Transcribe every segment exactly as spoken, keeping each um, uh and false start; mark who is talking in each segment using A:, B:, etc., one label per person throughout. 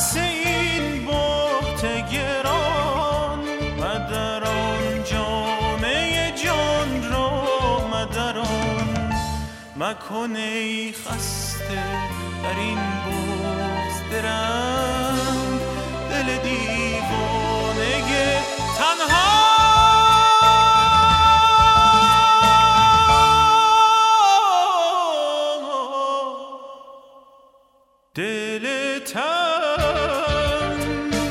A: عکس این بهت گران مدران جامعه جان را مدران مکن ای خسته در این بغض درنگ دل دیوانه تنها دل تنگ.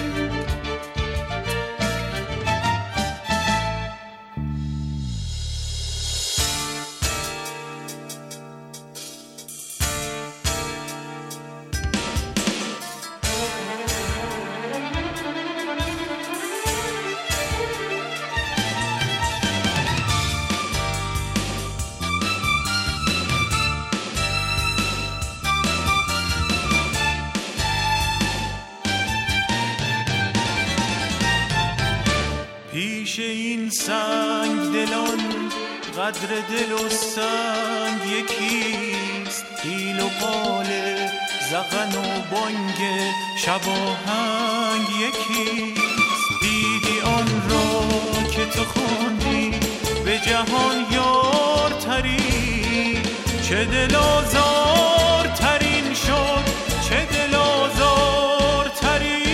A: پیش این سنگ دلان قدر دل و سنگ یکیست پیل و پاله زغن و بانگ شباهنگ یکیست دیدی آن را که تو خوندی به جهان یارتری چه دل آزار ترین شد چه دل آزار تری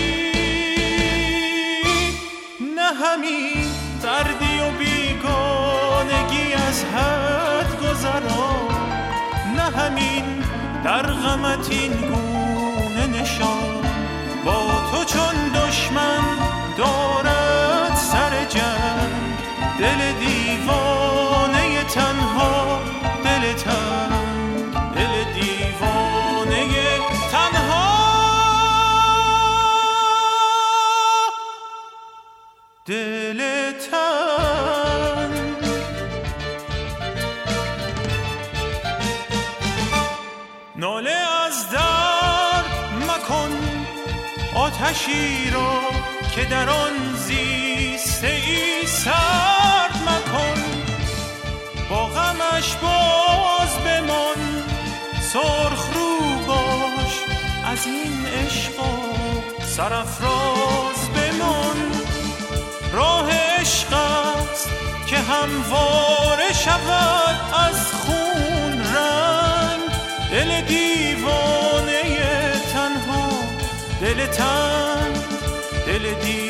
A: نه همین دردی و بیگانگی از حد گذران نه همین در غمت این گونه نشان با تو چون دشمن دارد سر جنگ دل دیوانه تنها دل تنگ دل دیوانه تنها دل تنگ. ناله از درد مکن آتشی را که در آن زیسته ای سرد مکن با غمش باز بمان سرخ رو باش از این عشق سرافراز بمان راه عشق است که همواره شود از خون رنگ دل دیوانه تنها دل تنگ دل دیوانه